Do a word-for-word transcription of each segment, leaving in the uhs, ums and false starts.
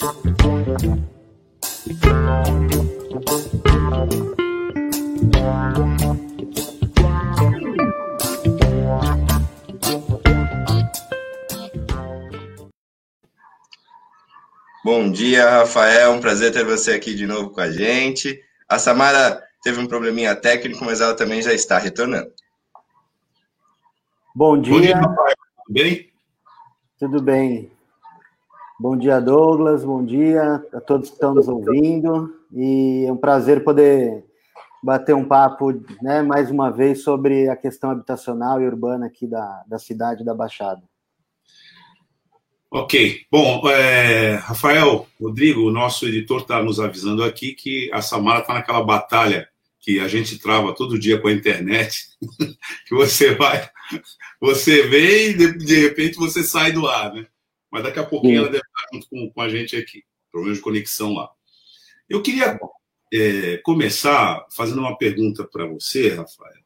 Bom dia, Rafael. Um prazer ter você aqui de novo com a gente. A Samara teve um probleminha técnico, mas ela também já está retornando. Bom dia. Bom dia, Rafael. Tudo bem? Tudo bem. Bom dia, Douglas. Bom dia a todos que estão nos ouvindo. E é um prazer poder bater um papo, né, mais uma vez sobre a questão habitacional e urbana aqui da, da cidade da Baixada. Ok. Bom, é, Rafael, Rodrigo, o nosso editor está nos avisando aqui que a Samara está naquela batalha que a gente trava todo dia com a internet, que você vai, você vem e de, de repente você sai do ar, né? Mas daqui a pouquinho Sim. ela deve estar junto com, com a gente aqui, problema de conexão lá. Eu queria é, começar fazendo uma pergunta para você, Rafael,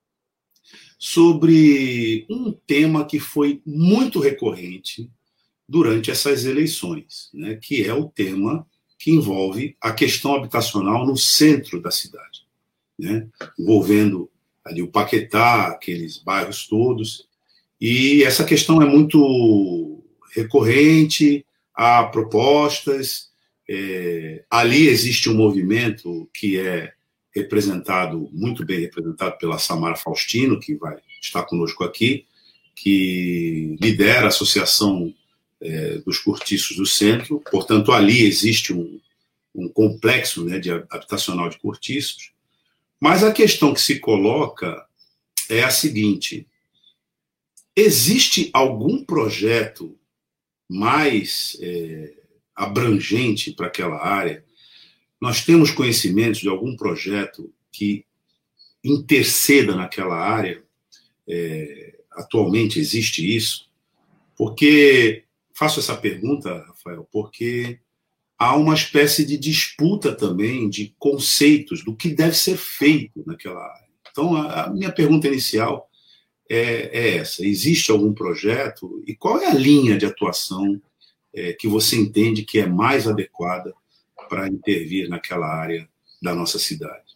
sobre um tema que foi muito recorrente durante essas eleições, né, que é o tema que envolve a questão habitacional no centro da cidade, né, envolvendo ali o Paquetá, aqueles bairros todos, e essa questão é muito recorrente, há propostas, é, ali existe um movimento que é representado, muito bem representado pela Samara Faustino, que vai estar conosco aqui, que lidera a Associação É, dos Cortiços do Centro, portanto, ali existe um, um complexo, né, de habitacional de cortiços, mas a questão que se coloca é a seguinte: existe algum projeto mais é, abrangente para aquela área? Nós temos conhecimentos de algum projeto que interceda naquela área? É, atualmente existe isso? Porque faço essa pergunta, Rafael, porque há uma espécie de disputa também de conceitos do que deve ser feito naquela área. Então, a minha pergunta inicial é, é essa: existe algum projeto e qual é a linha de atuação é, que você entende que é mais adequada para intervir naquela área da nossa cidade?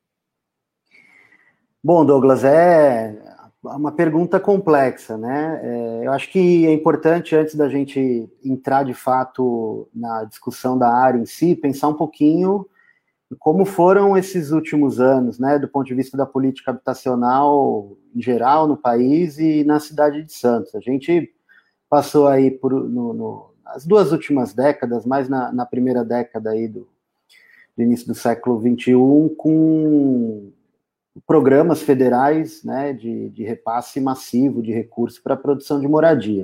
Bom, Douglas, é uma pergunta complexa, né? É, eu acho que é importante, antes da gente entrar de fato na discussão da área em si, pensar um pouquinho como foram esses últimos anos, né, do ponto de vista da política habitacional em geral no país e na cidade de Santos. A gente passou aí por no, no, as duas últimas décadas, mais na, na primeira década aí do, do início do século vinte e um, com programas federais, né, de, de repasse massivo de recursos para a produção de moradia.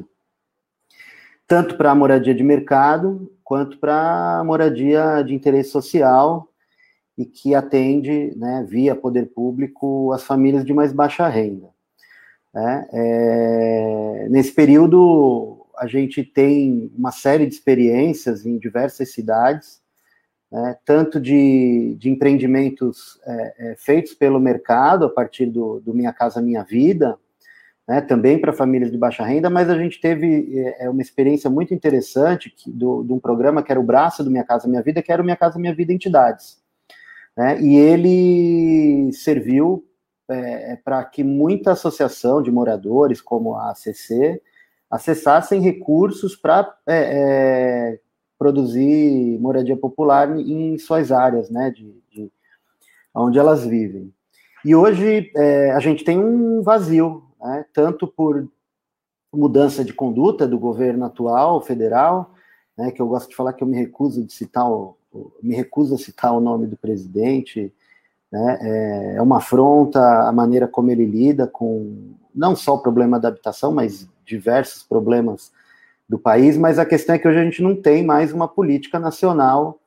Tanto para a moradia de mercado, quanto para a moradia de interesse social, e que atende, né, via poder público, as famílias de mais baixa renda. Né? É, nesse período, a gente tem uma série de experiências em diversas cidades, né, tanto de, de empreendimentos é, é, feitos pelo mercado, a partir do, do Minha Casa Minha Vida, né, também para famílias de baixa renda, mas a gente teve é, uma experiência muito interessante que, do, de um programa que era o braço do Minha Casa Minha Vida, que era o Minha Casa Minha Vida Entidades. Né, e ele serviu é, para que muita associação de moradores, como a A C C, acessassem recursos para é, é, produzir moradia popular em suas áreas, né, de, de onde elas vivem. E hoje é, a gente tem um vazio, né, tanto por mudança de conduta do governo atual, federal, né, que eu gosto de falar que eu me recuso de citar o, me recuso a citar o nome do presidente, né, é uma afronta a maneira como ele lida com não só o problema da habitação, mas diversos problemas do país, mas a questão é que hoje a gente não tem mais uma política nacional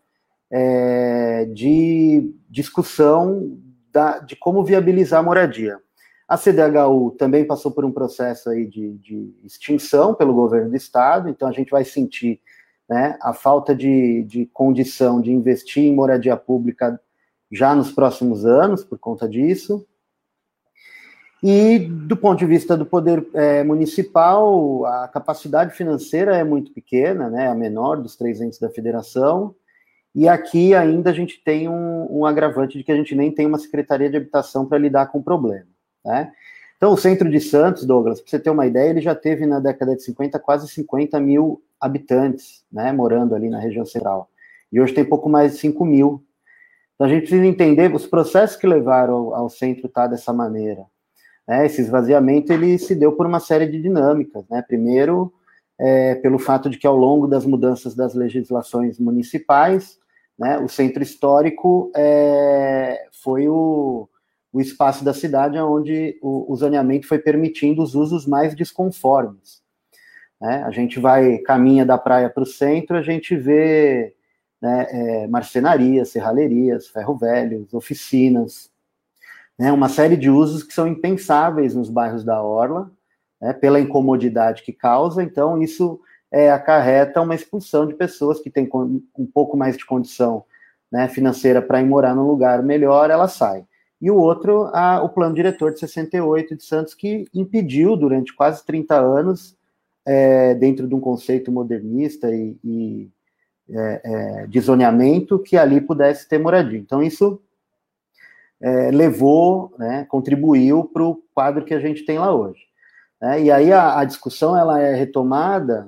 é, de discussão da, de como viabilizar a moradia. A C D H U também passou por um processo aí de, de extinção pelo governo do estado, então a gente vai sentir, né, a falta de, de condição de investir em moradia pública já nos próximos anos, por conta disso. E, do ponto de vista do poder é, municipal, a capacidade financeira é muito pequena, né, a menor dos três entes da federação, e aqui ainda a gente tem um, um agravante de que a gente nem tem uma secretaria de habitação para lidar com o problema, né? Então, o centro de Santos, Douglas, para você ter uma ideia, ele já teve na década de cinquenta quase cinquenta mil habitantes, né, morando ali na região central, e hoje tem pouco mais de cinco mil. Então, a gente precisa entender os processos que levaram ao, ao centro estar dessa maneira. É, esse esvaziamento ele se deu por uma série de dinâmicas, né? Primeiro, é, pelo fato de que ao longo das mudanças das legislações municipais, né, o centro histórico é, foi o, o espaço da cidade onde o, o zoneamento foi permitindo os usos mais desconformes. Né? A gente vai, caminha da praia para o centro, a gente vê, né, é, marcenarias, serralherias, ferro-velhos, oficinas, né, uma série de usos que são impensáveis nos bairros da Orla, né, pela incomodidade que causa. Então isso é, acarreta uma expulsão de pessoas que têm um pouco mais de condição, né, financeira para ir morar num lugar melhor, ela sai. E o outro, a, o plano diretor de sessenta e oito de Santos, que impediu durante quase trinta anos, é, dentro de um conceito modernista e, e é, é, de zoneamento, que ali pudesse ter moradia. Então isso É, levou, né, contribuiu para o quadro que a gente tem lá hoje. É, e aí a, a discussão ela é retomada,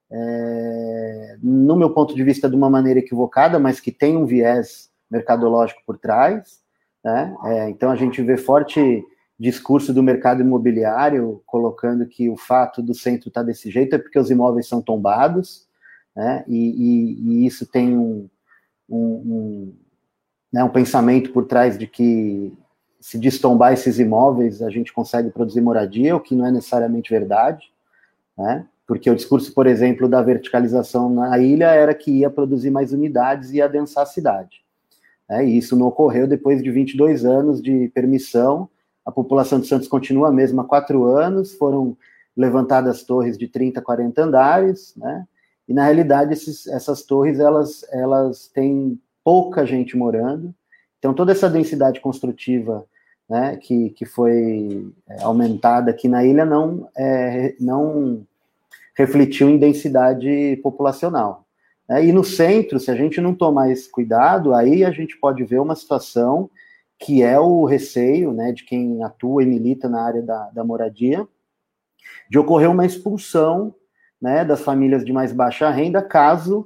é, no meu ponto de vista, de uma maneira equivocada, mas que tem um viés mercadológico por trás. Né? É, então a gente vê forte discurso do mercado imobiliário colocando que o fato do centro estar desse jeito é porque os imóveis são tombados, né? e, e, e isso tem um, um, um Né, um pensamento por trás de que se destombar esses imóveis a gente consegue produzir moradia, o que não é necessariamente verdade, né, porque o discurso, por exemplo, da verticalização na ilha era que ia produzir mais unidades e ia adensar a cidade. Né, e isso não ocorreu depois de vinte e dois anos de permissão. A população de Santos continua a mesma há quatro anos, foram levantadas torres de trinta, quarenta andares, né, e na realidade esses, essas torres elas, elas têm pouca gente morando, então toda essa densidade construtiva, né, que, que foi aumentada aqui na ilha não, é, não refletiu em densidade populacional. É, e no centro, se a gente não tomar esse cuidado, aí a gente pode ver uma situação que é o receio, né, de quem atua e milita na área da, da moradia, de ocorrer uma expulsão, né, das famílias de mais baixa renda, caso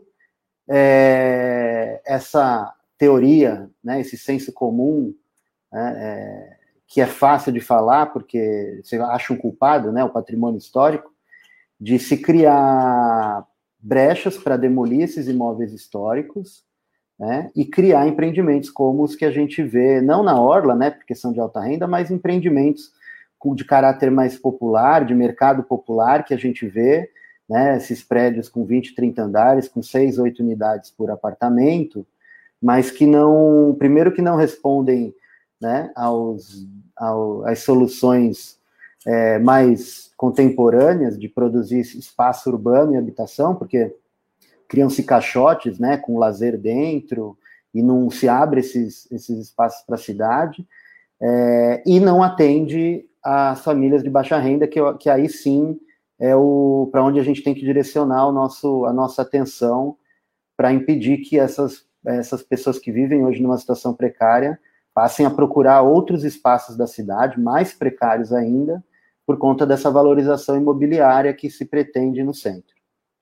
É, essa teoria, né, esse senso comum, né, é, que é fácil de falar, porque você acha um culpado, né, o patrimônio histórico, de se criar brechas para demolir esses imóveis históricos, né, e criar empreendimentos como os que a gente vê, não na Orla, né, porque são de alta renda, mas empreendimentos de caráter mais popular, de mercado popular, que a gente vê, né, esses prédios com vinte, trinta andares, com seis, oito unidades por apartamento, mas que não, primeiro que não respondem, né, aos, ao, às soluções é, mais contemporâneas de produzir espaço urbano e habitação, porque criam-se caixotes, né, com lazer dentro, e não se abre esses, esses espaços para a cidade, é, e não atende às famílias de baixa renda, que, que aí sim é o para onde a gente tem que direcionar o nosso, a nossa atenção para impedir que essas, essas pessoas que vivem hoje numa situação precária passem a procurar outros espaços da cidade, mais precários ainda, por conta dessa valorização imobiliária que se pretende no centro.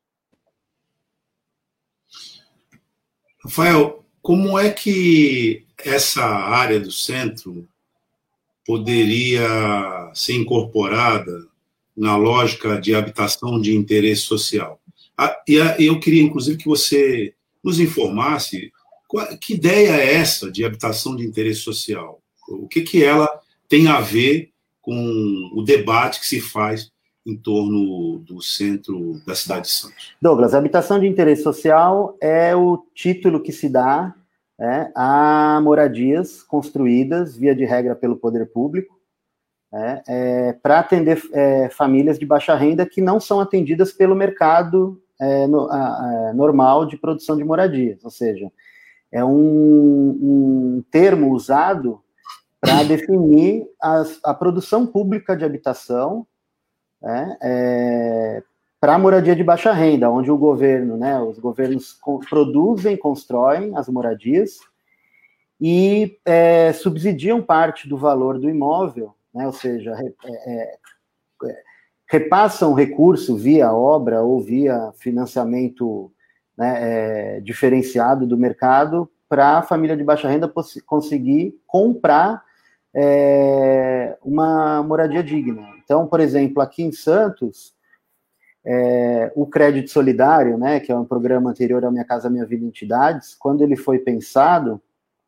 Rafael, como é que essa área do centro poderia ser incorporada na lógica de habitação de interesse social? E eu queria, inclusive, que você nos informasse que ideia é essa de habitação de interesse social? O que, que ela tem a ver com o debate que se faz em torno do centro da cidade de Santos? Douglas, habitação de interesse social é o título que se dá é, a moradias construídas, via de regra, pelo poder público, É, é, para atender é, famílias de baixa renda que não são atendidas pelo mercado é, no, a, a, normal de produção de moradias, ou seja, é um, um termo usado para definir as, a produção pública de habitação, né, é, para a moradia de baixa renda, onde o governo, né, os governos co- produzem, constroem as moradias e é, subsidiam parte do valor do imóvel, né, ou seja, é, é, repassam recurso via obra ou via financiamento, né, é, diferenciado do mercado para a família de baixa renda conseguir comprar é, uma moradia digna. Então, por exemplo, aqui em Santos, é, o Crédito Solidário, né, que é um programa anterior ao Minha Casa Minha Vida Entidades, quando ele foi pensado,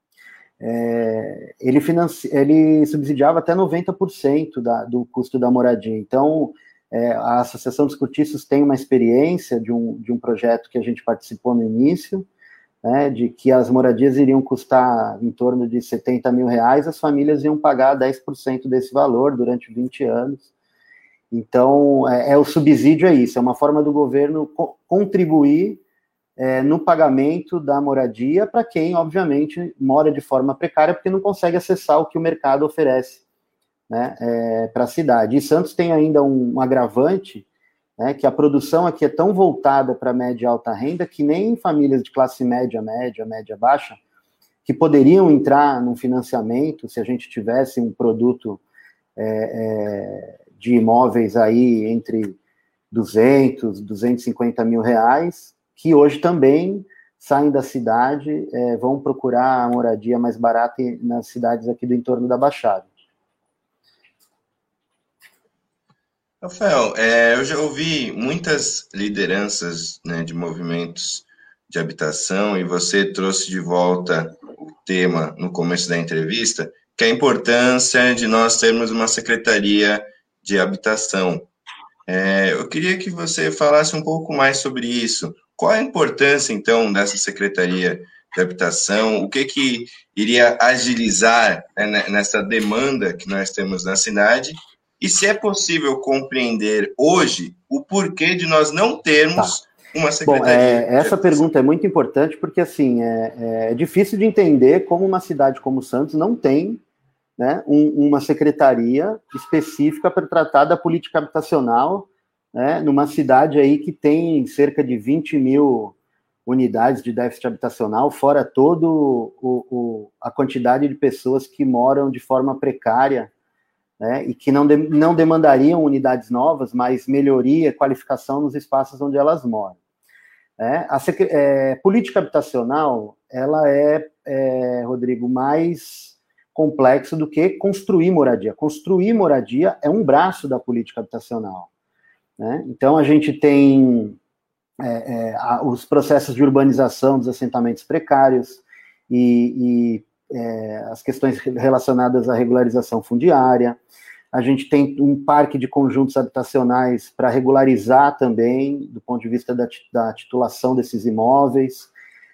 é, ele, financi... ele subsidiava até noventa por cento da, do custo da moradia. Então, é, a Associação dos Cortiços tem uma experiência de um, de um projeto que a gente participou no início, né, de que as moradias iriam custar em torno de setenta mil reais, as famílias iam pagar dez por cento desse valor durante vinte anos. Então, é, é o subsídio é isso, é uma forma do governo co- contribuir é, no pagamento da moradia para quem, obviamente, mora de forma precária, porque não consegue acessar o que o mercado oferece, né, é, para a cidade. E Santos tem ainda um, um agravante, né, que a produção aqui é tão voltada para média e alta renda que nem famílias de classe média, média, média baixa, que poderiam entrar num financiamento se a gente tivesse um produto é, é, de imóveis aí entre duzentos, duzentos e cinquenta mil reais, que hoje também saem da cidade, é, vão procurar a moradia mais barata nas cidades aqui do entorno da Baixada. Rafael, é, eu já ouvi muitas lideranças, né, de movimentos de habitação, e você trouxe de volta o tema no começo da entrevista, que é a importância de nós termos uma secretaria de habitação. É, eu queria que você falasse um pouco mais sobre isso. Qual a importância, então, dessa secretaria de habitação? O que que iria agilizar, né, nessa demanda que nós temos na cidade? E se é possível compreender hoje o porquê de nós não termos Tá. uma secretaria Bom, é, de essa habitação? pergunta é muito importante porque, assim, é, é difícil de entender como uma cidade como Santos não tem, né, um, uma secretaria específica para tratar da política habitacional, né, numa cidade aí que tem cerca de vinte mil unidades de déficit habitacional, fora toda a quantidade de pessoas que moram de forma precária, né, e que não, de, não demandariam unidades novas, mas melhoria, qualificação nos espaços onde elas moram. É, a é, política habitacional, ela é, é, Rodrigo, mais complexo do que construir moradia. Construir moradia é um braço da política habitacional, né? Então, a gente tem é, é, a, os processos de urbanização dos assentamentos precários e, e é, as questões relacionadas à regularização fundiária. A gente tem um parque de conjuntos habitacionais para regularizar também, do ponto de vista da, da titulação desses imóveis.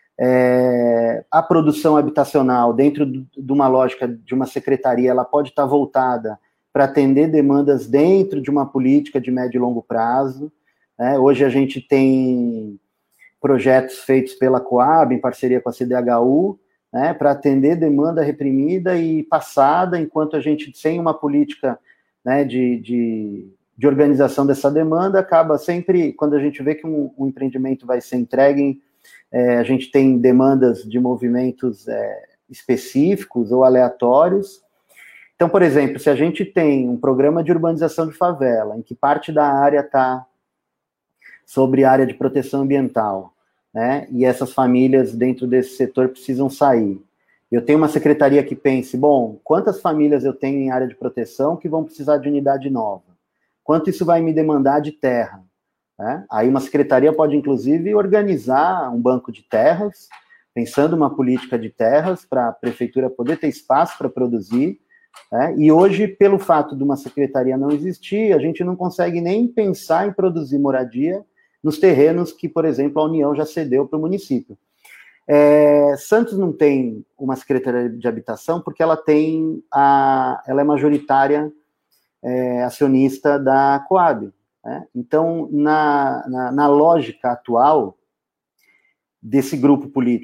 É, a produção habitacional, dentro de uma lógica de uma secretaria, ela pode estar voltada para atender demandas dentro de uma política de médio e longo prazo. É, hoje a gente tem projetos feitos pela Coab, em parceria com a C D H U, né, para atender demanda reprimida e passada, enquanto a gente, sem uma política, né, de, de, de organização dessa demanda, acaba sempre, quando a gente vê que um, um empreendimento vai ser entregue, é, a gente tem demandas de movimentos é, específicos ou aleatórios. Então, por exemplo, se a gente tem um programa de urbanização de favela, em que parte da área está sobre área de proteção ambiental, né, e essas famílias dentro desse setor precisam sair. Eu tenho uma secretaria que pense, bom, quantas famílias eu tenho em área de proteção que vão precisar de unidade nova? Quanto isso vai me demandar de terra? Né? Aí uma secretaria pode, inclusive, organizar um banco de terras, pensando uma política de terras para a prefeitura poder ter espaço para produzir, né? E hoje, pelo fato de uma secretaria não existir, a gente não consegue nem pensar em produzir moradia nos terrenos que, por exemplo, a União já cedeu para o município. É, Santos não tem uma secretaria de habitação porque ela tem a, ela é majoritária é, acionista da Coab, né? Então, na, na, na lógica atual desse grupo político,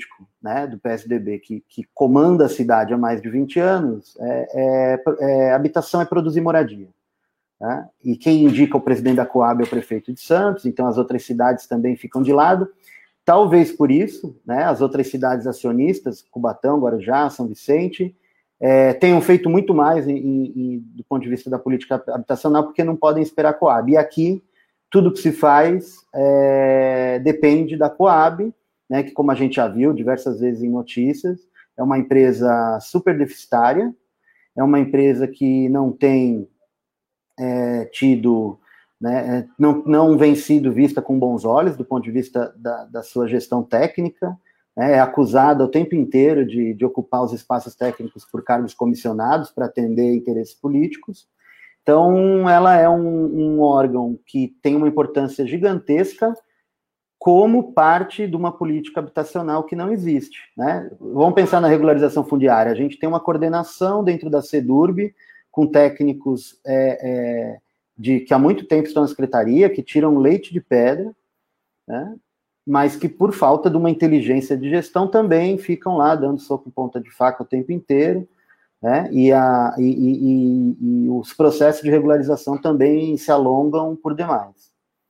né, do P S D B, que, que comanda a cidade há mais de vinte anos, é, é, é, habitação é produzir moradia. Né? E quem indica o presidente da Coab é o prefeito de Santos, então as outras cidades também ficam de lado. Talvez por isso, né, as outras cidades acionistas, Cubatão, Guarujá, São Vicente, é, tenham feito muito mais em, em, do ponto de vista da política habitacional, porque não podem esperar a Coab. E aqui, tudo que se faz é, depende da Coab, né, que, como a gente já viu diversas vezes em notícias, é uma empresa super deficitária, é uma empresa que não tem é, tido... Né, não, não vem sido vista com bons olhos do ponto de vista da, da sua gestão técnica, né, é acusada o tempo inteiro de, de ocupar os espaços técnicos por cargos comissionados para atender interesses políticos. Então, ela é um, um órgão que tem uma importância gigantesca como parte de uma política habitacional que não existe. Né? Vamos pensar na regularização fundiária. A gente tem uma coordenação dentro da SEDURB com técnicos... É, é, de que há muito tempo estão na secretaria, que tiram leite de pedra, né, mas que por falta de uma inteligência de gestão também ficam lá dando soco em ponta de faca o tempo inteiro, né, e, a, e, e, e os processos de regularização também se alongam por demais.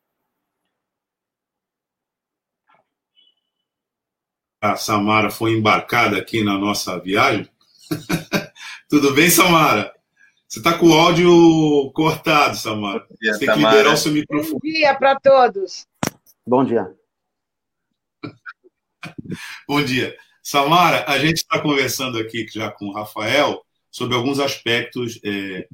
A Samara foi embarcada aqui na nossa viagem. Tudo bem, Samara? Você está com o áudio cortado, Samara. Dia, Você tem Samara. que liberar o seu microfone. Bom dia para todos. Bom dia. Bom dia. Samara, a gente está conversando aqui já com o Rafael sobre alguns aspectos é,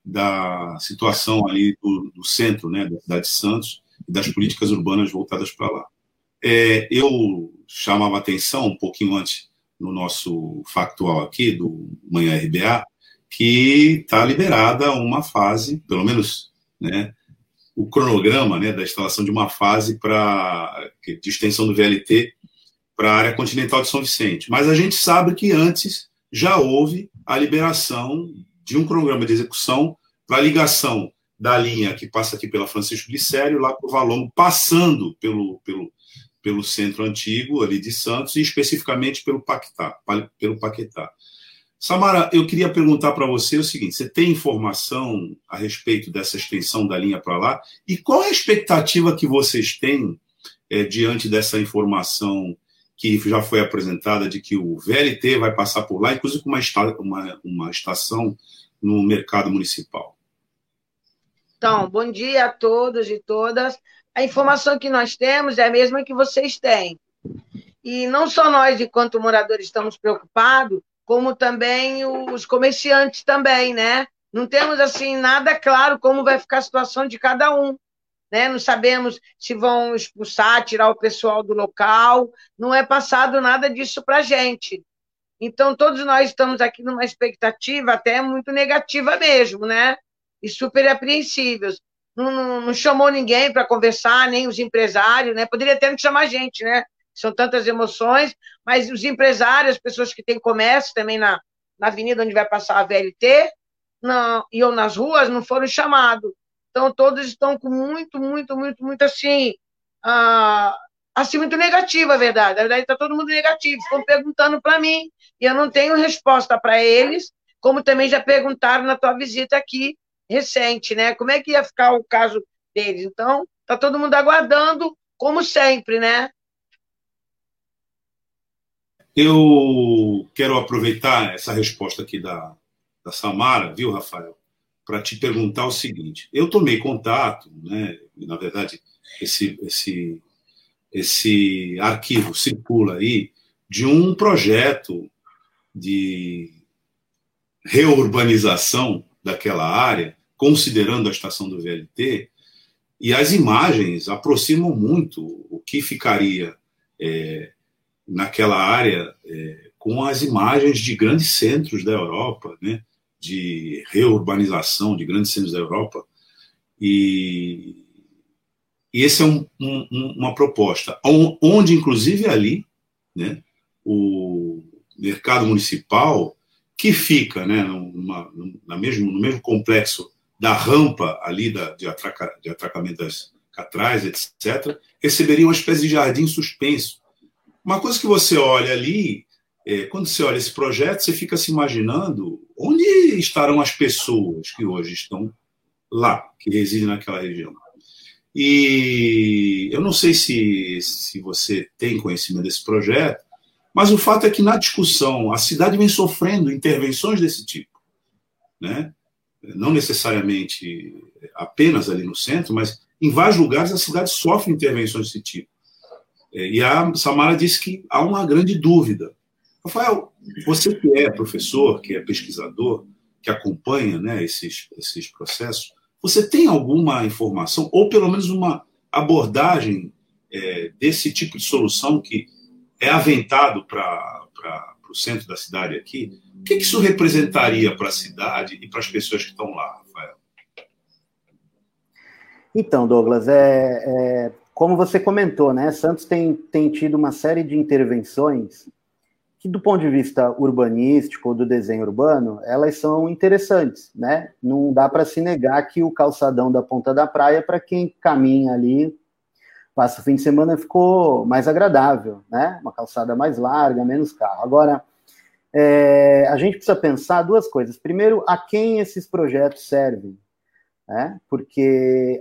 da situação ali do, do centro, né, da cidade de Santos e das políticas urbanas voltadas para lá. É, eu chamava atenção um pouquinho antes no nosso factual aqui do Manhã R B A, que está liberada uma fase, pelo menos, né, o cronograma, né, da instalação de uma fase pra, de extensão do V L T para a área continental de São Vicente. Mas a gente sabe que antes já houve a liberação de um cronograma de execução para a ligação da linha que passa aqui pela Francisco Glicério, lá para o Valongo, passando pelo, pelo, pelo centro antigo ali de Santos e especificamente pelo Paquetá. Pelo Paquetá. Samara, eu queria perguntar para você o seguinte: você tem informação a respeito dessa extensão da linha para lá? E qual é a expectativa que vocês têm é, diante dessa informação que já foi apresentada de que o V L T vai passar por lá, inclusive com uma, uma, uma estação no mercado municipal? Então, bom dia a todos e todas. A informação que nós temos é a mesma que vocês têm. E não só nós, enquanto moradores, estamos preocupados, como também os comerciantes também, né? Não temos, assim, nada claro como vai ficar a situação de cada um, né? Não sabemos se vão expulsar, tirar o pessoal do local, não é passado nada disso para a gente. Então, todos nós estamos aqui numa expectativa até muito negativa mesmo, né? E super apreensíveis. Não, não, não chamou ninguém para conversar, nem os empresários, né? Poderia até não chamar a gente, né? São tantas emoções, mas os empresários, as pessoas que têm comércio também na, na avenida onde vai passar a V L T, não, e ou nas ruas, não foram chamados. Então, todos estão com muito, muito, muito, muito assim, ah, assim, muito negativo, a verdade. Na verdade, está todo mundo negativo. Estão perguntando para mim, e eu não tenho resposta para eles, como também já perguntaram na tua visita aqui, recente, né? Como é que ia ficar o caso deles? Então, está todo mundo aguardando, como sempre, né? Eu quero aproveitar essa resposta aqui da, da Samara, viu, Rafael, para te perguntar o seguinte. Eu tomei contato, né, e, na verdade, esse, esse, esse arquivo circula aí, de um projeto de reurbanização daquela área, considerando a estação do V L T, e as imagens aproximam muito o que ficaria é, naquela área é, com as imagens de grandes centros da Europa, né, de reurbanização de grandes centros da Europa. E, e essa é um, um, uma proposta, onde, inclusive, ali, né, o mercado municipal, que fica, né, numa, na mesmo, no mesmo complexo da rampa ali da, de, atraca, de atracamento das catrais, etcétera, receberia uma espécie de jardim suspenso, uma coisa que você olha ali, é, quando você olha esse projeto, você fica se imaginando onde estarão as pessoas que hoje estão lá, que residem naquela região. E eu não sei se, se você tem conhecimento desse projeto, mas o fato é que na discussão a cidade vem sofrendo intervenções desse tipo, né? Não necessariamente apenas ali no centro, mas em vários lugares a cidade sofre intervenções desse tipo. E a Samara disse que há uma grande dúvida. Rafael, você que é professor, que é pesquisador, que acompanha, né, esses, esses processos, você tem alguma informação, ou pelo menos uma abordagem é, desse tipo de solução que é aventado para o centro da cidade aqui? O que, que isso representaria para a cidade e para as pessoas que estão lá, Rafael? Então, Douglas, é, é, como você comentou, né, Santos tem, tem tido uma série de intervenções que, do ponto de vista urbanístico ou do desenho urbano, elas são interessantes, né? Não dá para se negar que o calçadão da Ponta da Praia, para quem caminha ali, passa o fim de semana, ficou mais agradável, né? Uma calçada mais larga, menos carro. Agora, é, a gente precisa pensar duas coisas. Primeiro, a quem esses projetos servem, né? Porque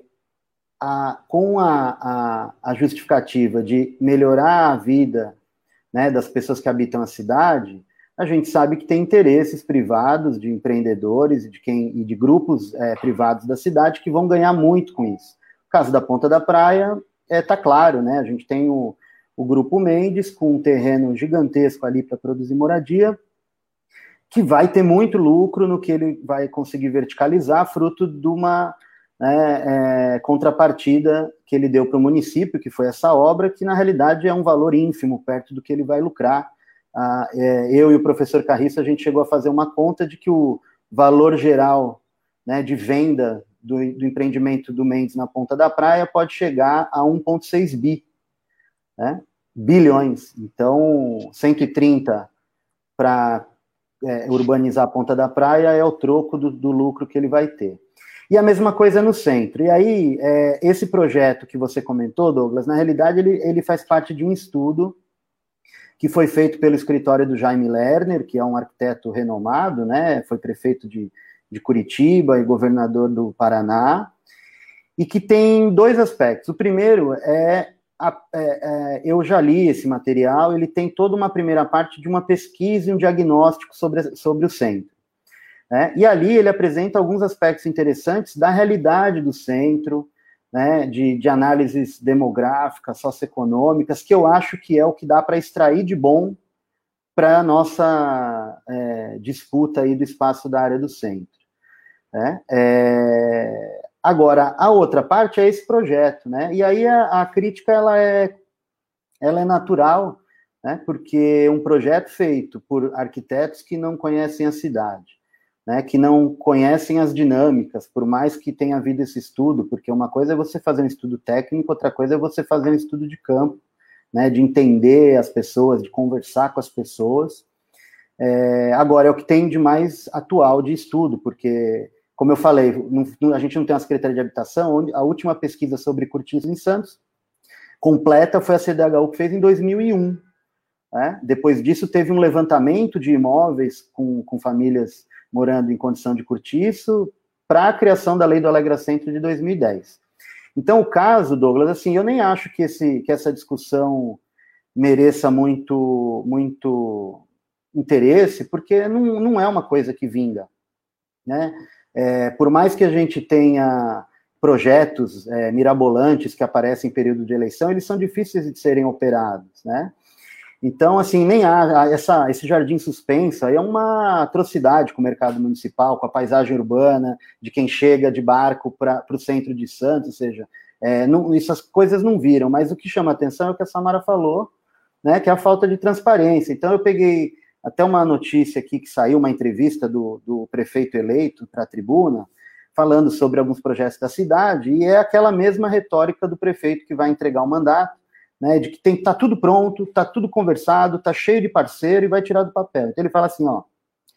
a, com a, a, a justificativa de melhorar a vida, né, das pessoas que habitam a cidade, a gente sabe que tem interesses privados de empreendedores e de, quem, e de grupos é, privados da cidade que vão ganhar muito com isso. No caso da Ponta da Praia, está é, tá claro, né? A gente tem o, o Grupo Mendes com um terreno gigantesco ali para produzir moradia, que vai ter muito lucro no que ele vai conseguir verticalizar, fruto de uma né, é, contrapartida que ele deu para o município, que foi essa obra, que na realidade é um valor ínfimo perto do que ele vai lucrar. Ah, é, eu e o professor Carriço, a gente chegou a fazer uma conta de que o valor geral, né, de venda do, do empreendimento do Mendes na Ponta da Praia pode chegar a um vírgula seis bi, né, bilhões. Então, cento e trinta para é, urbanizar a Ponta da Praia é o troco do, do lucro que ele vai ter. E a mesma coisa no centro. E aí, é, esse projeto que você comentou, Douglas, na realidade, ele, ele faz parte de um estudo que foi feito pelo escritório do Jaime Lerner, que é um arquiteto renomado, né? Foi prefeito de, de Curitiba e governador do Paraná, e que tem dois aspectos. O primeiro é, a, é, é, eu já li esse material, ele tem toda uma primeira parte de uma pesquisa e um diagnóstico sobre, sobre o centro. É, e ali ele apresenta alguns aspectos interessantes da realidade do centro, né, de, de análises demográficas, socioeconômicas, que eu acho que é o que dá para extrair de bom para a nossa é, disputa aí do espaço da área do centro. Né? É, agora, a outra parte é esse projeto, né? E aí a, a crítica ela é, ela é natural, né? Porque um projeto feito por arquitetos que não conhecem a cidade, né, que não conhecem as dinâmicas, por mais que tenha havido esse estudo, porque uma coisa é você fazer um estudo técnico, outra coisa é você fazer um estudo de campo, né, de entender as pessoas, de conversar com as pessoas. É, agora, é o que tem de mais atual de estudo, porque, como eu falei, não, a gente não tem uma Secretaria de Habitação, onde a última pesquisa sobre cortiços em Santos, completa, foi a C D H U que fez em dois mil e um. Né? Depois disso, teve um levantamento de imóveis com, com famílias morando em condição de cortiço, para a criação da Lei do Alegra Centro de dois mil e dez. Então, o caso, Douglas, assim, eu nem acho que, esse, que essa discussão mereça muito, muito interesse, porque não, não é uma coisa que vinga. Né? É, por mais que a gente tenha projetos é, mirabolantes que aparecem em período de eleição, eles são difíceis de serem operados, né? Então, assim, nem há, essa, esse jardim suspenso aí é uma atrocidade com o mercado municipal, com a paisagem urbana, de quem chega de barco para o centro de Santos, ou seja, é, não, essas coisas não viram, mas o que chama atenção é o que a Samara falou, né, que é a falta de transparência. Então, eu peguei até uma notícia aqui que saiu, uma entrevista do, do prefeito eleito para a tribuna, falando sobre alguns projetos da cidade, e é aquela mesma retórica do prefeito que vai entregar o mandato, né, de que tem, tá tudo pronto, tá tudo conversado, tá cheio de parceiro e vai tirar do papel. Então ele fala assim, ó,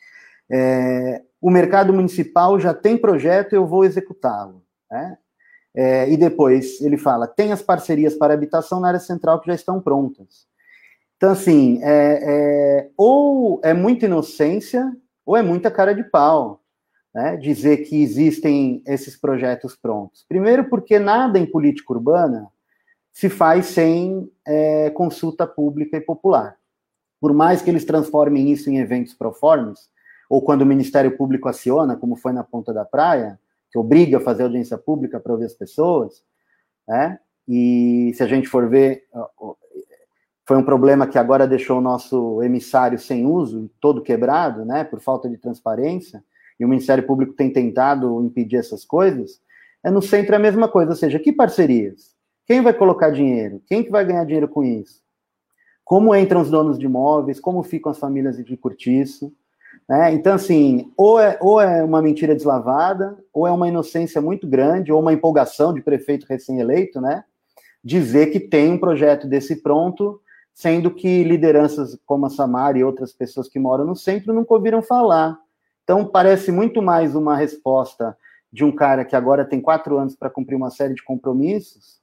é, o mercado municipal já tem projeto, eu vou executá-lo. Né? É, e depois ele fala, tem as parcerias para habitação na área central que já estão prontas. Então, assim, é, é, ou é muita inocência, ou é muita cara de pau, né, dizer que existem esses projetos prontos. Primeiro, porque nada em política urbana se faz sem é, consulta pública e popular. Por mais que eles transformem isso em eventos proformes, ou quando o Ministério Público aciona, como foi na Ponta da Praia, que obriga a fazer audiência pública para ouvir as pessoas, né? E se a gente for ver, foi um problema que agora deixou o nosso emissário sem uso, todo quebrado, né, por falta de transparência, e o Ministério Público tem tentado impedir essas coisas. É no centro a mesma coisa, ou seja, que parcerias? Quem vai colocar dinheiro? Quem que vai ganhar dinheiro com isso? Como entram os donos de imóveis? Como ficam as famílias de cortiço? Né? Então, assim, ou é, ou é uma mentira deslavada, ou é uma inocência muito grande, ou uma empolgação de prefeito recém-eleito, né? Dizer que tem um projeto desse pronto, sendo que lideranças como a Samara e outras pessoas que moram no centro nunca ouviram falar. Então, parece muito mais uma resposta de um cara que agora tem quatro anos para cumprir uma série de compromissos,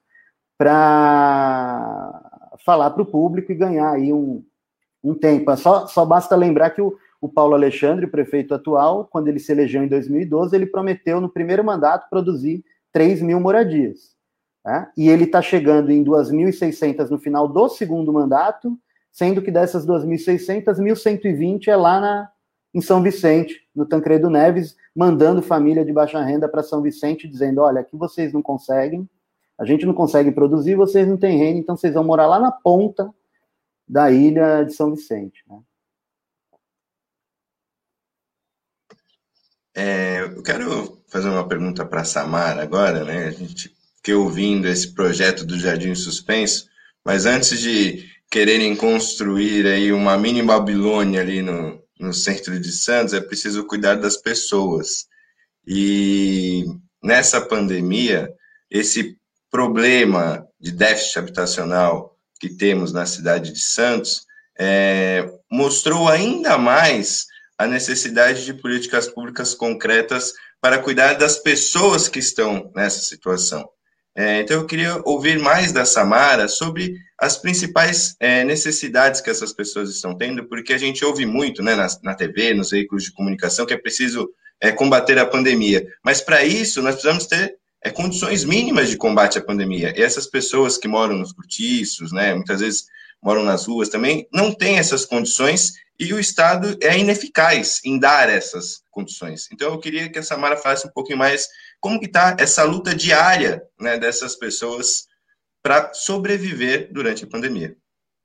para falar para o público e ganhar aí um, um tempo. Só, só basta lembrar que o, o Paulo Alexandre, o prefeito atual, quando ele se elegeu em dois mil e doze, ele prometeu, no primeiro mandato, produzir três mil moradias. Né? E ele está chegando em duas mil e seiscentas no final do segundo mandato, sendo que dessas duas mil e seiscentas, mil cento e vinte é lá na, em São Vicente, no Tancredo Neves, mandando família de baixa renda para São Vicente, dizendo, olha, aqui vocês não conseguem, a gente não consegue produzir, vocês não têm renda, então vocês vão morar lá na ponta da ilha de São Vicente. Né? É, eu quero fazer uma pergunta para a Samara agora, né? A gente ficou ouvindo esse projeto do Jardim Suspenso, mas antes de quererem construir aí uma mini Babilônia ali no, no centro de Santos, é preciso cuidar das pessoas. E nessa pandemia, esse problema de déficit habitacional que temos na cidade de Santos é, mostrou ainda mais a necessidade de políticas públicas concretas para cuidar das pessoas que estão nessa situação. É, então, eu queria ouvir mais da Samara sobre as principais é, necessidades que essas pessoas estão tendo, porque a gente ouve muito, né, na, na T V, nos veículos de comunicação, que é preciso é, combater a pandemia. Mas, para isso, nós precisamos ter é, condições mínimas de combate à pandemia. E essas pessoas que moram nos cortiços, né, muitas vezes moram nas ruas também, não têm essas condições e o Estado é ineficaz em dar essas condições. Então, eu queria que a Samara falasse um pouquinho mais como que está essa luta diária, né, dessas pessoas para sobreviver durante a pandemia.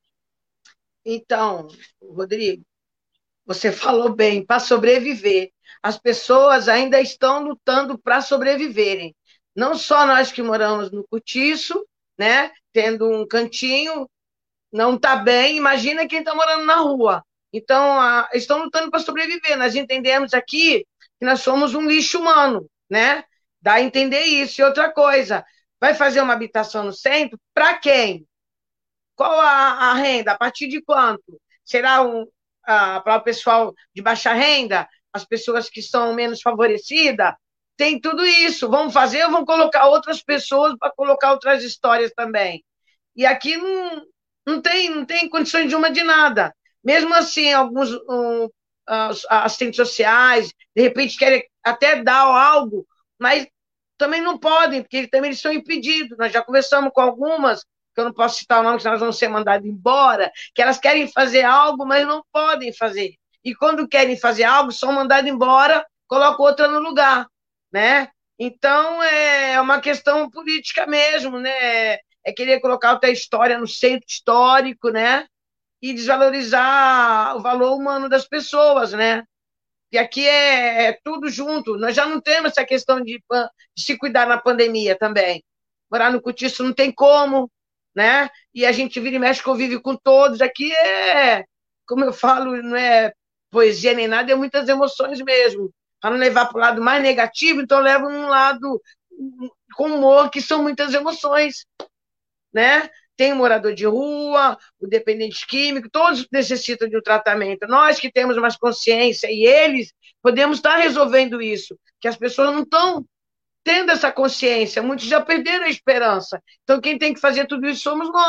Então, Rodrigo, você falou bem, para sobreviver. As pessoas ainda estão lutando para sobreviverem. Não só nós que moramos no cortiço, né, tendo um cantinho, não está bem, imagina quem está morando na rua. Então, a, estão lutando para sobreviver. Nós entendemos aqui que nós somos um lixo humano, né? Dá a entender isso. E outra coisa, vai fazer uma habitação no centro? Para quem? Qual a, a renda? A partir de quanto? Será um, para o pessoal de baixa renda? As pessoas que são menos favorecidas? Tem tudo isso. Vamos fazer ou vamos colocar outras pessoas para colocar outras histórias também? E aqui não, não, tem, não tem condições de uma de nada. Mesmo assim, alguns um, as assistentes sociais, de repente, querem até dar algo, mas também não podem, porque também eles são impedidos. Nós já conversamos com algumas, que eu não posso citar o nome, senão elas vão ser mandadas embora, que elas querem fazer algo, mas não podem fazer. E quando querem fazer algo, são mandadas embora, colocam outra no lugar, né? Então, é uma questão política mesmo, né? É querer colocar outra história no centro histórico, né? E desvalorizar o valor humano das pessoas, né? E aqui é, é tudo junto. Nós já não temos essa questão de, de se cuidar na pandemia também. Morar no cortiço não tem como, né? E a gente vira e mexe, convive com todos. Aqui é, como eu falo, não é poesia nem nada, é muitas emoções mesmo. Para não levar para o lado mais negativo, então leva um lado com humor, que são muitas emoções, né? Tem o morador de rua, o dependente químico, todos necessitam de um tratamento. Nós que temos mais consciência e eles podemos estar resolvendo isso, que as pessoas não estão tendo essa consciência, muitos já perderam a esperança. Então, quem tem que fazer tudo isso somos nós,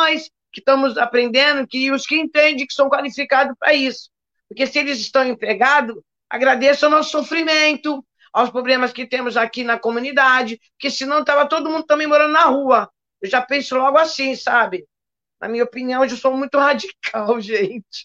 que estamos aprendendo que os que entendem que são qualificados para isso. Porque se eles estão empregados, agradeço ao nosso sofrimento, aos problemas que temos aqui na comunidade, porque senão estava todo mundo também morando na rua. Eu já penso logo assim, sabe? Na minha opinião, eu sou muito radical, gente.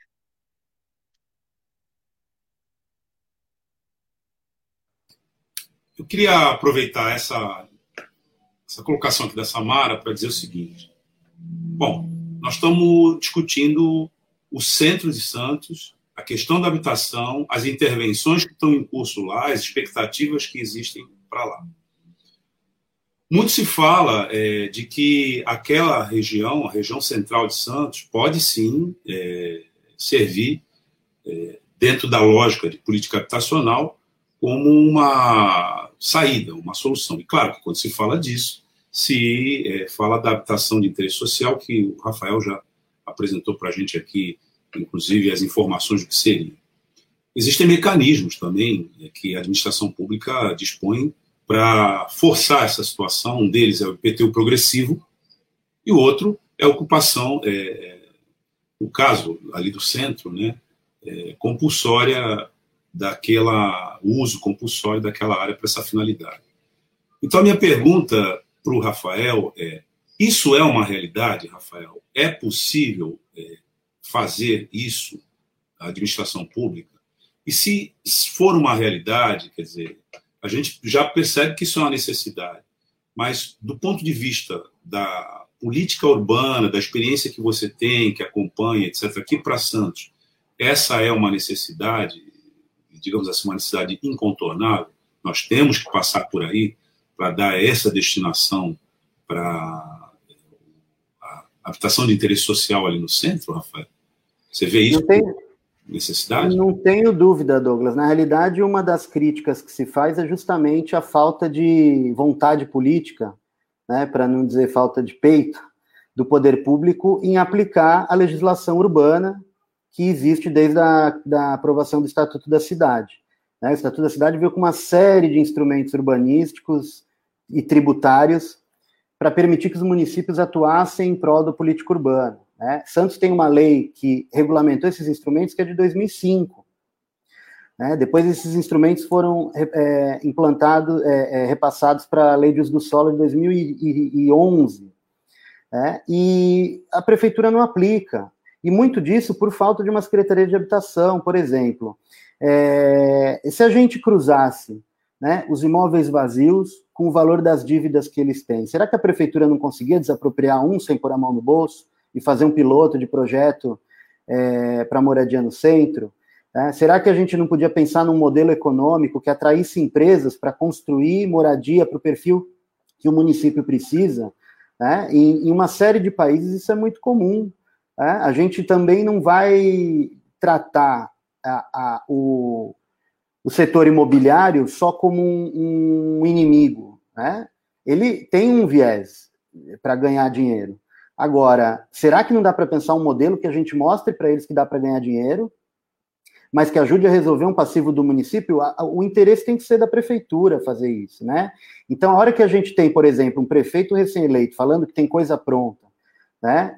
Eu queria aproveitar essa, essa colocação aqui da Samara para dizer o seguinte. Bom, nós estamos discutindo o centro de Santos, a questão da habitação, as intervenções que estão em curso lá, as expectativas que existem para lá. Muito se fala é, de que aquela região, a região central de Santos, pode sim é, servir, é, dentro da lógica de política habitacional, como uma saída, uma solução. E claro que quando se fala disso, se é, fala da habitação de interesse social, que o Rafael já apresentou para a gente aqui, inclusive as informações do que seria. Existem mecanismos também é, que a administração pública dispõe para forçar essa situação. Um deles é o I P T U progressivo e o outro é a ocupação, é, o caso ali do centro, né, é, compulsória daquela, o uso compulsório daquela área para essa finalidade. Então a minha pergunta para o Rafael é, isso é uma realidade, Rafael? É possível é, fazer isso, a administração pública? E se for uma realidade, quer dizer, a gente já percebe que isso é uma necessidade, mas do ponto de vista da política urbana, da experiência que você tem, que acompanha, etcétera, aqui para Santos, essa é uma necessidade, digamos assim, uma necessidade incontornável? Nós temos que passar por aí para dar essa destinação para a habitação de interesse social ali no centro, Rafael? Você vê isso? Não tenho, necessidade? Não tenho dúvida, Douglas. Na realidade, uma das críticas que se faz é justamente a falta de vontade política, né, para não dizer falta de peito, do poder público em aplicar a legislação urbana que existe desde a da aprovação do Estatuto da Cidade. Né? O Estatuto da Cidade veio com uma série de instrumentos urbanísticos e tributários para permitir que os municípios atuassem em prol da política urbana. Né? Santos tem uma lei que regulamentou esses instrumentos, que é de dois mil e cinco. Né? Depois esses instrumentos foram é, implantados, é, é, repassados para a Lei de Uso do Solo de dois mil e onze. Né? E a prefeitura não aplica. E muito disso por falta de uma Secretaria de Habitação, por exemplo. É, se a gente cruzasse, né, os imóveis vazios com o valor das dívidas que eles têm, será que a prefeitura não conseguia desapropriar um sem pôr a mão no bolso e fazer um piloto de projeto é, para moradia no centro? É, será que a gente não podia pensar num modelo econômico que atraísse empresas para construir moradia para o perfil que o município precisa? É, em, em uma série de países isso é muito comum. É, a gente também não vai tratar a, a, o, o setor imobiliário só como um, um inimigo. Né? Ele tem um viés para ganhar dinheiro. Agora, será que não dá para pensar um modelo que a gente mostre para eles que dá para ganhar dinheiro, mas que ajude a resolver um passivo do município? O interesse tem que ser da prefeitura fazer isso, né? Então, a hora que a gente tem, por exemplo, um prefeito recém-eleito falando que tem coisa pronta, né,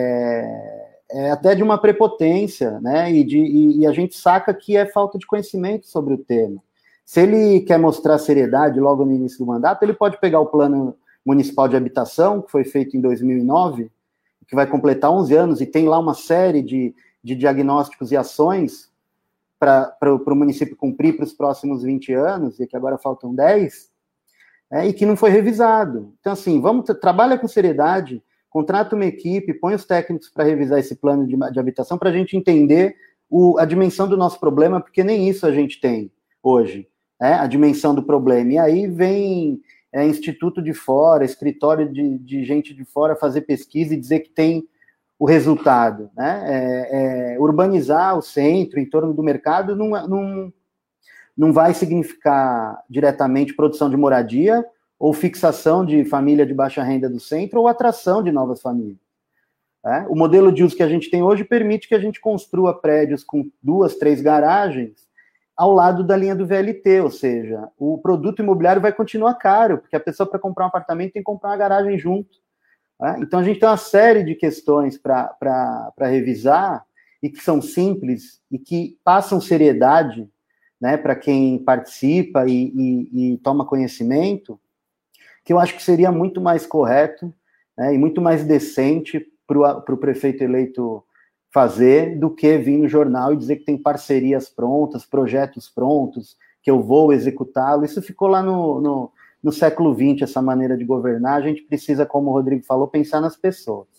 é, é até de uma prepotência, né, e, de, e, e a gente saca que é falta de conhecimento sobre o tema. Se ele quer mostrar seriedade logo no início do mandato, ele pode pegar o plano municipal de habitação, que foi feito em dois mil e nove, que vai completar onze anos, e tem lá uma série de, de diagnósticos e ações para o município cumprir para os próximos vinte anos, e que agora faltam dez, é, e que não foi revisado. Então, assim, vamos, trabalha com seriedade, contrata uma equipe, põe os técnicos para revisar esse plano de, de habitação para a gente entender o, a dimensão do nosso problema, porque nem isso a gente tem hoje, né, a dimensão do problema. E aí vem é, instituto de fora, escritório de, de gente de fora fazer pesquisa e dizer que tem o resultado. Né? É, é, urbanizar o centro em torno do mercado não, não, não vai significar diretamente produção de moradia, ou fixação de família de baixa renda do centro, ou atração de novas famílias. É? O modelo de uso que a gente tem hoje permite que a gente construa prédios com duas, três garagens ao lado da linha do V L T, ou seja, o produto imobiliário vai continuar caro, porque a pessoa, para comprar um apartamento, tem que comprar uma garagem junto. Né? Então, a gente tem uma série de questões para revisar e que são simples e que passam seriedade, né, para quem participa e, e, e toma conhecimento, que eu acho que seria muito mais correto, né, e muito mais decente para o prefeito eleito fazer do que vir no jornal e dizer que tem parcerias prontas, projetos prontos, que eu vou executá-lo. Isso ficou lá no, no, no século vinte, essa maneira de governar. A gente precisa, como o Rodrigo falou, pensar nas pessoas.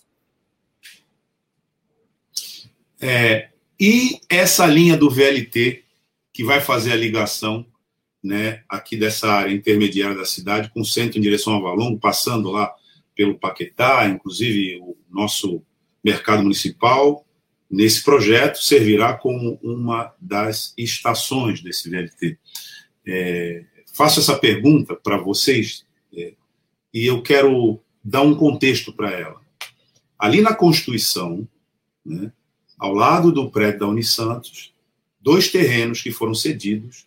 É, e essa linha do V L T, que vai fazer a ligação, né, aqui dessa área intermediária da cidade, com o centro em direção ao Valongo, passando lá pelo Paquetá, inclusive o nosso mercado municipal, nesse projeto servirá como uma das estações desse V L T. É, faço essa pergunta para vocês, é, e eu quero dar um contexto para ela. Ali na Constituição, né, ao lado do prédio da Unisantos, dois terrenos que foram cedidos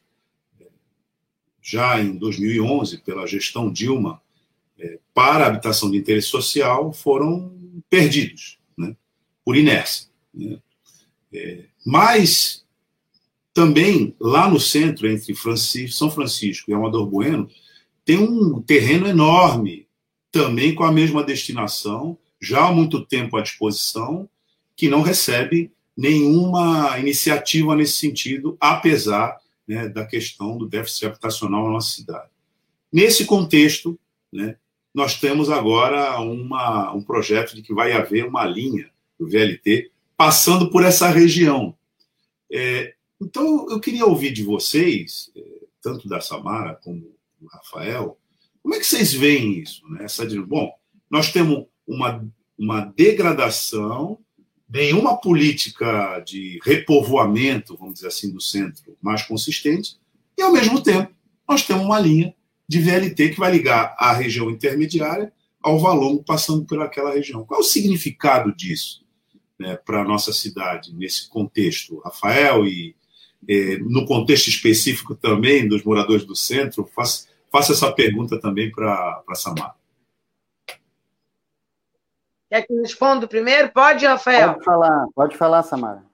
já em dois mil e onze pela gestão Dilma é, para a habitação de interesse social foram perdidos, né, por inércia. Né. É, mas também lá no centro, entre Francisco, São Francisco e Amador Bueno, tem um terreno enorme, também com a mesma destinação, já há muito tempo à disposição, que não recebe nenhuma iniciativa nesse sentido, apesar, né, da questão do déficit habitacional na nossa cidade. Nesse contexto, né, nós temos agora uma, um projeto de que vai haver uma linha do V L T passando por essa região. É, então, eu queria ouvir de vocês, tanto da Samara como do Rafael, como é que vocês veem isso? Né? Essa, bom, nós temos uma, uma degradação, nenhuma política de repovoamento, vamos dizer assim, do centro mais consistente, e, ao mesmo tempo, nós temos uma linha de V L T que vai ligar a região intermediária ao Valongo, passando por aquela região. Qual é o significado disso, né, para a nossa cidade, nesse contexto? Rafael, e eh, no contexto específico também dos moradores do centro, faça, faça essa pergunta também para a Samara. Quer que eu responda primeiro? Pode, Rafael? Pode falar, pode falar, Samara.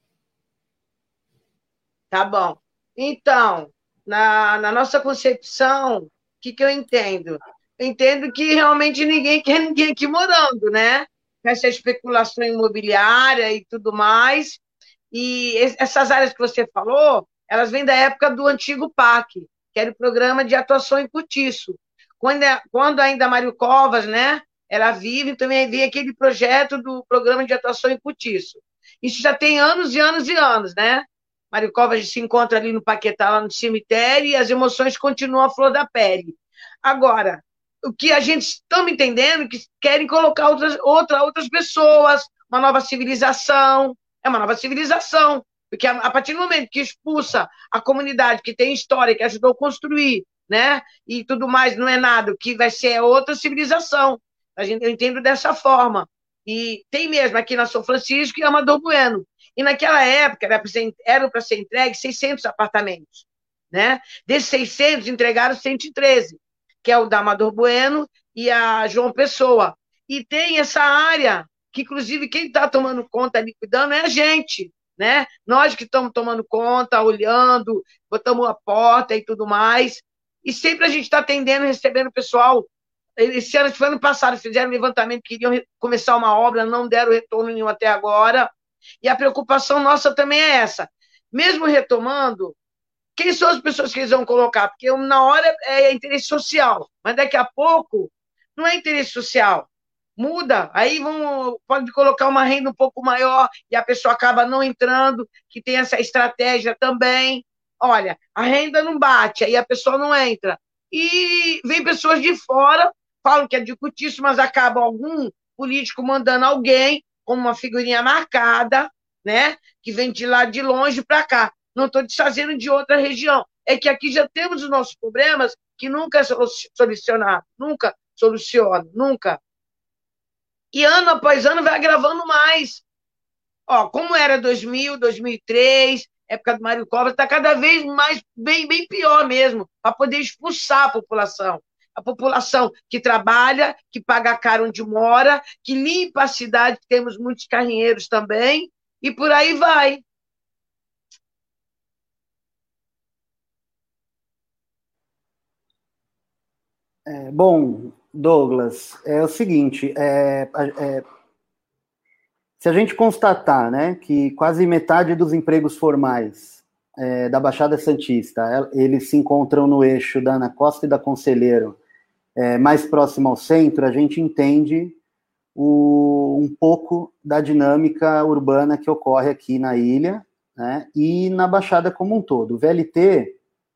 Tá bom. Então, na, na nossa concepção, o que, que eu entendo? Eu entendo que realmente ninguém quer ninguém aqui morando, né? Essa especulação imobiliária e tudo mais. E essas áreas que você falou, elas vêm da época do antigo P A C, que era o Programa de Atuação em Cortiço. Quando, quando ainda Mário Covas, né, era vivo, também veio aquele projeto do Programa de Atuação em Cortiço. Isso já tem anos e anos e anos, né? Mário Covas se encontra ali no Paquetá, lá no cemitério, e as emoções continuam à flor da pele. Agora, o que a gente estamos entendendo é que querem colocar outras, outra, outras pessoas, uma nova civilização, é uma nova civilização, porque a, a partir do momento que expulsa a comunidade que tem história, que ajudou a construir, né, e tudo mais, não é nada, o que vai ser outra civilização. A gente, eu entendo dessa forma. E tem mesmo aqui na São Francisco e Amador Bueno. E naquela época eram para ser entregues seiscentos apartamentos, né? Desses seiscentos, entregaram cento e treze, que é o da Amador Bueno e a João Pessoa. E tem essa área que, inclusive, quem está tomando conta ali, cuidando, é a gente, né? Nós que estamos tomando conta, olhando, botamos a porta e tudo mais. E sempre a gente está atendendo, recebendo o pessoal. Esse ano, foi ano passado, fizeram um levantamento, queriam começar uma obra, não deram retorno nenhum até agora. E a preocupação nossa também é essa. Mesmo retomando, quem são as pessoas que eles vão colocar? Porque na hora é interesse social, mas daqui a pouco não é interesse social. Muda, aí vão, pode colocar uma renda um pouco maior e a pessoa acaba não entrando, que tem essa estratégia também. Olha, a renda não bate, aí a pessoa não entra. E vem pessoas de fora, falam que é de cortiço, mas acaba algum político mandando alguém como uma figurinha marcada, né, que vem de lá de longe para cá. Não estou desfazendo de outra região. É que aqui já temos os nossos problemas que nunca é solucionado, nunca soluciona, nunca. E ano após ano vai agravando mais. Ó, como era dois mil, dois mil e três, época do Mário Covas, está cada vez mais, bem, bem pior mesmo, para poder expulsar a população. a população que trabalha, que paga caro onde mora, que limpa a cidade, temos muitos carrinheiros também, e por aí vai. É, bom, Douglas, é o seguinte, é, é, se a gente constatar, né, que quase metade dos empregos formais é, da Baixada Santista, eles se encontram no eixo da Ana Costa e da Conselheiro, é, mais próximo ao centro, a gente entende o, um pouco da dinâmica urbana que ocorre aqui na ilha, né, e na Baixada como um todo. O V L T,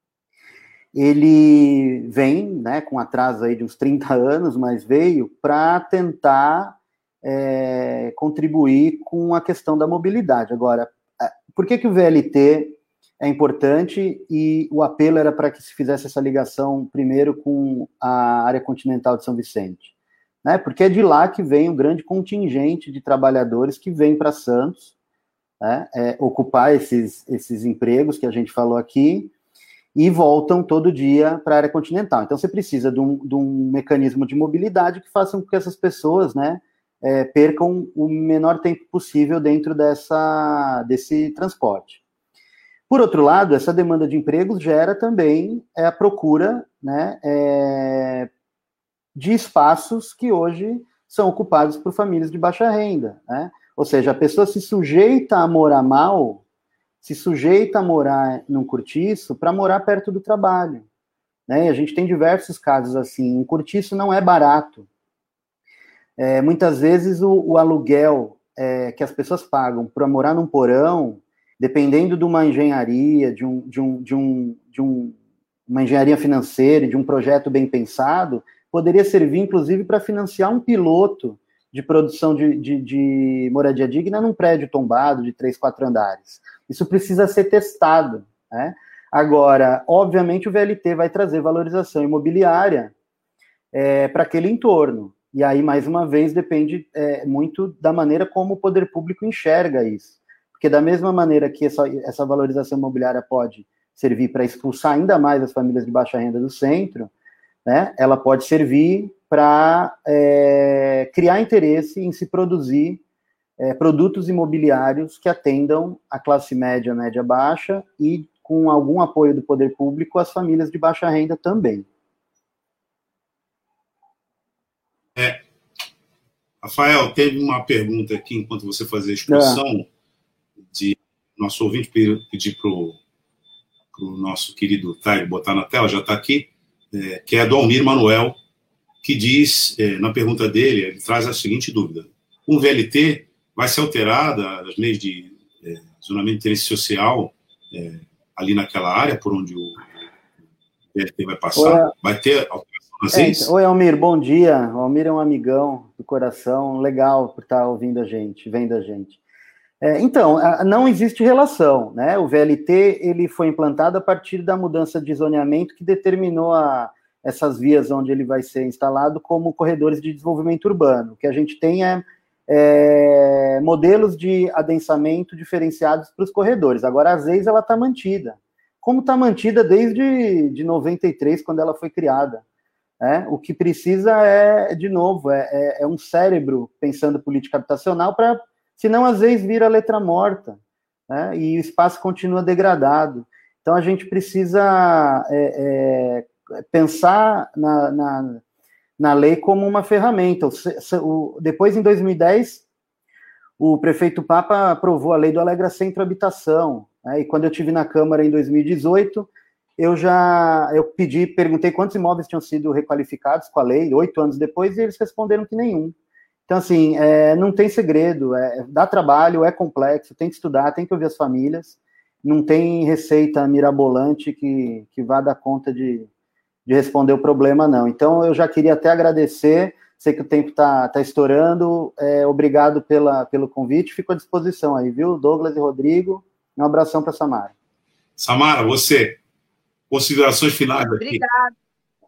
ele vem, né, com atraso aí de uns trinta anos, mas veio para tentar é, contribuir com a questão da mobilidade. Agora, por que que o V L T é importante e o apelo era para que se fizesse essa ligação primeiro com a área continental de São Vicente? Né? Porque é de lá que vem um grande contingente de trabalhadores que vem para Santos, né, é, ocupar esses, esses empregos que a gente falou aqui, e voltam todo dia para a área continental. Então, você precisa de um, de um mecanismo de mobilidade que faça com que essas pessoas, né, é, percam o menor tempo possível dentro dessa, desse transporte. Por outro lado, essa demanda de empregos gera também é, a procura, né, é, de espaços que hoje são ocupados por famílias de baixa renda, né? Ou seja, a pessoa se sujeita a morar mal, se sujeita a morar num cortiço para morar perto do trabalho, né? E a gente tem diversos casos assim. Um cortiço não é barato. É, muitas vezes o, o aluguel é, que as pessoas pagam para morar num porão, dependendo de uma engenharia, de, um, de, um, de, um, de um, uma engenharia financeira, de um projeto bem pensado, poderia servir, inclusive, para financiar um piloto de produção de, de, de moradia digna num prédio tombado de três, quatro andares. Isso precisa ser testado, né? Agora, obviamente, o V L T vai trazer valorização imobiliária é, para aquele entorno. E aí, mais uma vez, depende é, muito da maneira como o poder público enxerga isso. Porque da mesma maneira que essa, essa valorização imobiliária pode servir para expulsar ainda mais as famílias de baixa renda do centro, né, ela pode servir para é, criar interesse em se produzir é, produtos imobiliários que atendam a classe média, média baixa e, com algum apoio do poder público, as famílias de baixa renda também. É, Rafael, teve uma pergunta aqui, enquanto você fazia a exposição, é. de nosso ouvinte pedir para o nosso querido Taio botar na tela, já está aqui, é, que é do Almir Manuel, que diz, é, na pergunta dele, ele traz a seguinte dúvida: com o V L T vai ser alterada as leis de é, zonamento de interesse social é, ali naquela área por onde o V L T vai passar? Oi, vai ter alteração nas leis? É, oi, Almir, bom dia. O Almir é um amigão do coração, legal por estar ouvindo a gente, vendo a gente. É, então, não existe relação, né? O V L T ele foi implantado a partir da mudança de zoneamento que determinou a, essas vias onde ele vai ser instalado como corredores de desenvolvimento urbano. O que a gente tem é, é modelos de adensamento diferenciados para os corredores. Agora, a ZEIS ela está mantida, como está mantida desde de noventa e três, quando ela foi criada. Né? O que precisa é, de novo, é, é, é um cérebro pensando política habitacional para... Senão, às vezes, vira letra morta, né? E o espaço continua degradado. Então, a gente precisa é, é, pensar na, na, na lei como uma ferramenta. O, o, depois, em dois mil e dez, o prefeito Papa aprovou a lei do Alegra Centro Habitação, né? E quando eu estive na Câmara em dois mil e dezoito, eu já eu pedi, perguntei quantos imóveis tinham sido requalificados com a lei, oito anos depois, e eles responderam que nenhum. Então, assim, é, não tem segredo, é, dá trabalho, é complexo, tem que estudar, tem que ouvir as famílias, não tem receita mirabolante que, que vá dar conta de, de responder o problema, não. Então, eu já queria até agradecer, sei que o tempo está tá estourando, é, obrigado pela, pelo convite, fico à disposição aí, viu, Douglas e Rodrigo, um abração para Samara. Samara, você, considerações finais aqui. Obrigada.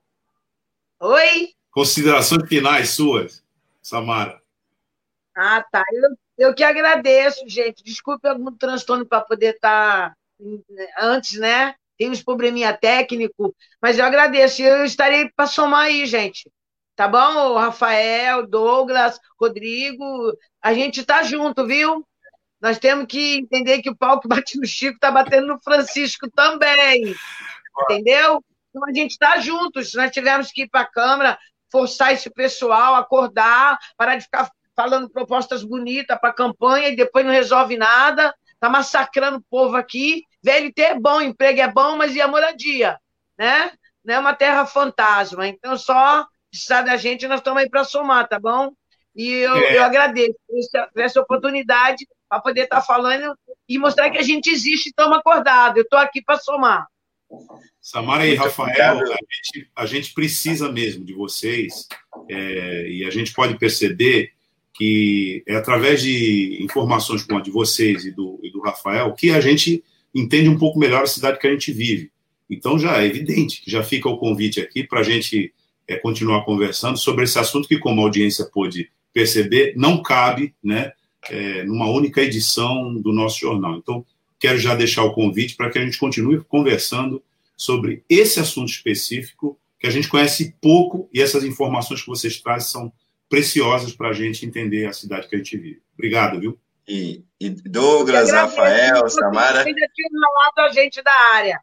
Oi? Considerações finais suas. Samara. Ah, tá. Eu, eu que agradeço, gente. Desculpe algum transtorno para poder estar antes, né? tem uns probleminha técnico, mas eu agradeço. Eu estarei para somar aí, gente. Tá bom? Rafael, Douglas, Rodrigo, a gente tá junto, viu? Nós temos que entender que o pau que bate no Chico está batendo no Francisco também. Entendeu? Então a gente está juntos. Nós tivemos que ir para a Câmara, forçar esse pessoal, acordar, parar de ficar falando propostas bonitas para a campanha e depois não resolve nada. Está massacrando o povo aqui. V L T é bom, emprego é bom, mas e a moradia? Né? Não é uma terra fantasma. Então, só precisar da gente, nós estamos aí para somar, tá bom? E eu, é. eu agradeço por essa, por essa oportunidade para poder estar tá falando e mostrar que a gente existe e estamos acordados. Eu estou aqui para somar. Samara e Rafael, a gente, a gente precisa mesmo de vocês, é, e a gente pode perceber que é através de informações como a de vocês e do, e do Rafael que a gente entende um pouco melhor a cidade que a gente vive. Então já é evidente que já fica o convite aqui para a gente é, continuar conversando sobre esse assunto que, como a audiência pôde perceber, não cabe, né, é, numa única edição do nosso jornal. Então, quero já deixar o convite para que a gente continue conversando sobre esse assunto específico, que a gente conhece pouco, e essas informações que vocês trazem são preciosas para a gente entender a cidade que a gente vive. Obrigado, viu? E, e Douglas, Rafael, Samara... Ainda tinha falado a gente da área.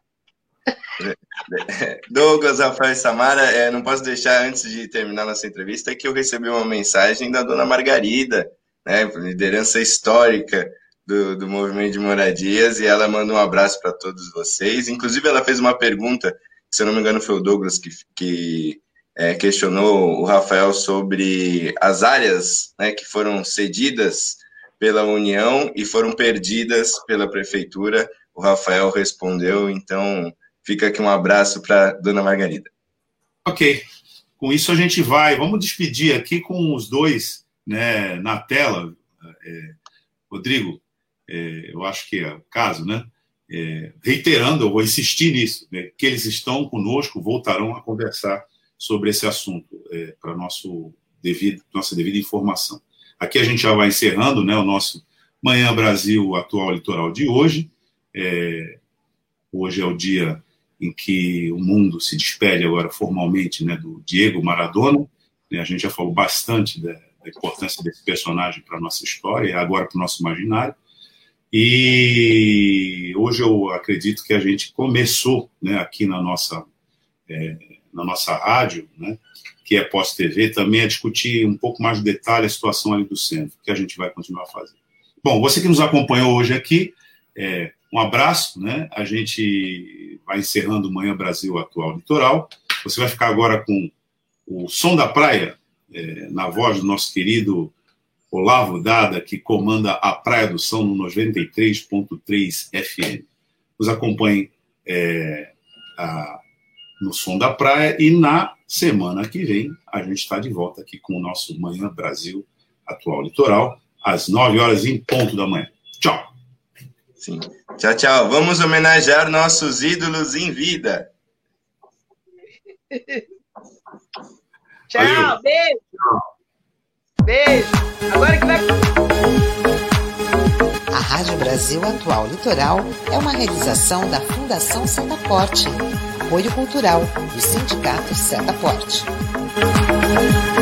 Douglas, Rafael e Samara, é, não posso deixar, antes de terminar nossa entrevista, que eu recebi uma mensagem da dona Margarida, né, liderança histórica do, do movimento de moradias, e ela manda um abraço para todos vocês. Inclusive, ela fez uma pergunta, se eu não me engano foi o Douglas que, que é, questionou o Rafael sobre as áreas, né, que foram cedidas pela União e foram perdidas pela Prefeitura. O Rafael respondeu, então fica aqui um abraço para dona Margarida. Ok, com isso a gente vai, vamos despedir aqui com os dois, né, na tela. É, Rodrigo, é, eu acho que é o caso, né? É, reiterando, eu vou insistir nisso, né, que eles estão conosco, voltarão a conversar sobre esse assunto, é, para nosso devido, nossa devida informação. Aqui a gente já vai encerrando, né, o nosso Manhã Brasil Atual Litoral de hoje. É, hoje é o dia em que o mundo se despede agora formalmente, né, do Diego Maradona. A gente já falou bastante da, da importância desse personagem para a nossa história e agora para o nosso imaginário. E hoje eu acredito que a gente começou, né, aqui na nossa, é, na nossa rádio, né, que é Pós-T V, também a discutir um pouco mais de detalhe a situação ali do centro, que a gente vai continuar fazendo. Bom, você que nos acompanhou hoje aqui, é, um abraço, né? A gente vai encerrando o Manhã Brasil Atual Litoral. Você vai ficar agora com o Som da Praia, é, na voz do nosso querido Olavo Dada, que comanda a Praia do Som no noventa e três ponto três F M. Nos acompanhe é, a, no Som da Praia e na semana que vem a gente está de volta aqui com o nosso Manhã Brasil Atual Litoral, às nove horas em ponto da manhã. Tchau! Sim. Tchau, tchau. Vamos homenagear nossos ídolos em vida. Tchau, valeu. Beijo. Beijo. Agora que vai... A Rádio Brasil Atual Litoral é uma realização da Fundação Setaporte, apoio cultural do Sindicato Setaporte.